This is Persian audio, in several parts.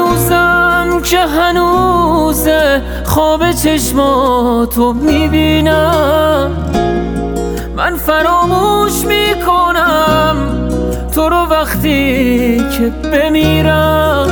روزم که هنوزه خواب چشماتو میبینم، من فراموش میکنم تو رو وقتی که بمیرم.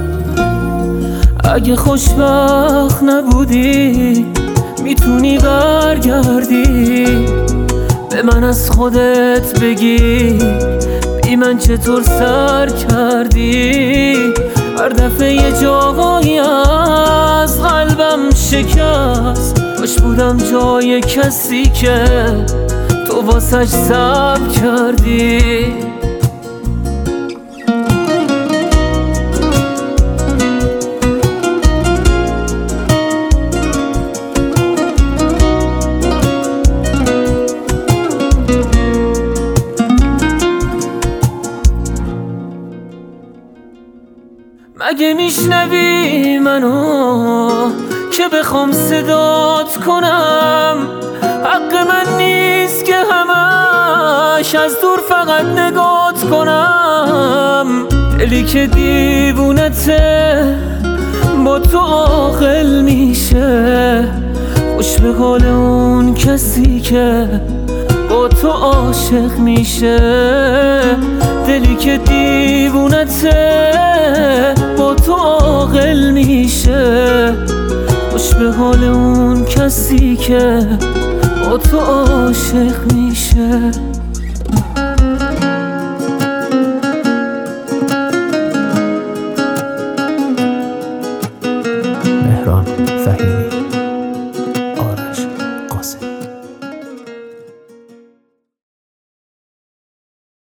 اگه خوشبخت نبودی میتونی برگردی به من از خودت بگی بی من چطور سر کردی. هر دفعه یه جاهایی از قلبم شکست، کاش بودم جای کسی که تو واسش صبر کردی. مگه میشنوی منو که بخوام صدات کنم؟ حق من نیست که همش از دور فقط نگات کنم. دلی که دیوونته با تو عاقل میشه، خوش به حال اون کسی که با تو عاشق میشه. دلی که دیوونته با تو عاقل میشه، خوش به حال اون کسی که با تو عاشق میشه. مهران فهیمی.